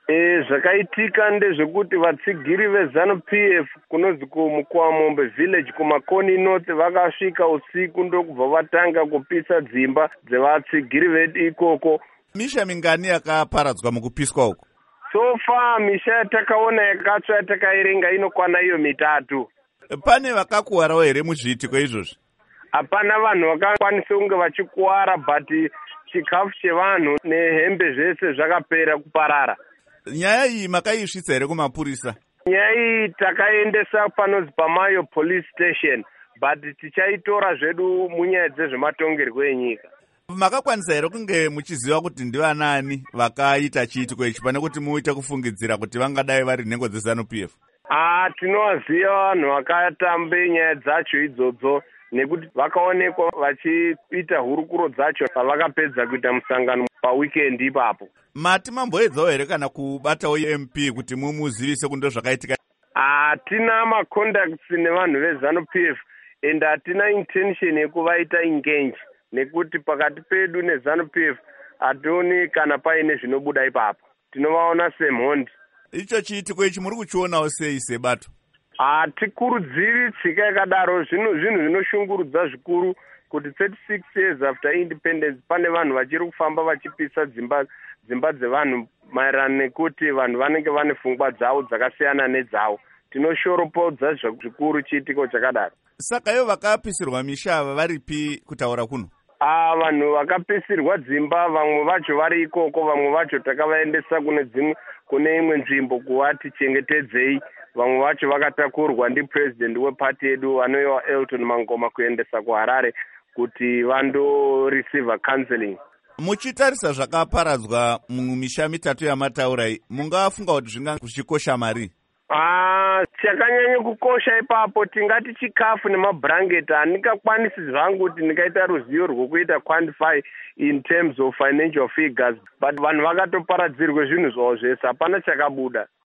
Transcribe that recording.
Zvakaitika ndezvekuti vatsigiri veZANU-PF kunonzi kuMukwamombe village kuMakoni North vakasvika usiku ndokubva vatanga kupisa dzimba dzevatsigiri vedu ikoko. Misha mingani yakaparadzwa mukupiswa uku? So far misha yatakaona yakatsva yatakaerenga inokwana iyo 3. Pane vakakuwarawo here muzviitiko izvozvi? Hapana vanhu vakakwanisa kunge vachikuwara, but chikafu chevanhu nehembe zvese zvakapera kuparara. Nyaya iyi makaisvitsa here kumapurisa? Nyaya iyi takaendesa panonzi paMayo police station, but tichaitora zvedu munyaya dzezvematongerwo enyika. Makakwanisa here kunge muchiziva kuti ndivanani vakaita chiitiko ichi pane kuti muite kufungidzira kuti vangadai vari nhengo dzeZANU-PF? Tinovaziva vanhu vakatambe nyaya dzacho idzodzo nekuti vakaonekwa vachiita hurukuro dzacho pavakapedza kuita musangano paweekend ipapo. Mati mamboedzawo here kana kubatawo MP kuti mumuzivise kundo zvakaitika? Hatina macontacts nevanhu veZANU-PF and hatina intention yekuvaita engage nekuti pakati pedu neZANU-PF hationi kana paine zvinobuda ipapo. Tinovaona semhondi. Icho chiitiko ichi muri kuchionawo sei sebato? Hatikurudziri tsika yakadaro. Zvinhu zvinoshungurudza zvikuru kuti 36 years after independence pane vanhu vachiri kufamba vachipisa dzimba dzevanhu maererano nekuti vanhu vanenge vane pfungwa dzavo dzakasiyana nedzawo. Tinoshoropodza zvikuru chiitiko chakadaro. Saka ivo vakapisirwa misha ava varipi kutaura kuno? Vanhu vakapisirwa dzimba vamwe vacho vari ikoko, vamwe vacho takavaendesa kune imwe nzvimbo kuvati chengetedzei. Vamwe vacho vakatakurwa ndipresident wepati yedu anoiwa Elton Mangoma kuendesa kuHarare kuti vando-receive counseling. Muchitarisa zvakaparadzwa mumisha 3 yamataurai, mungafunga kuti zvinga zvichikosha mari? Chakanyanya kukosha ipapo tingati chikafu nemabhurangeti. Handingakwanisi zvangu kuti ndingaita ruzivo rwokuita quantify in terms of financial figures, but vanhu vakatoparadzirwe zvinhu zvavo zvese, hapana chakabuda.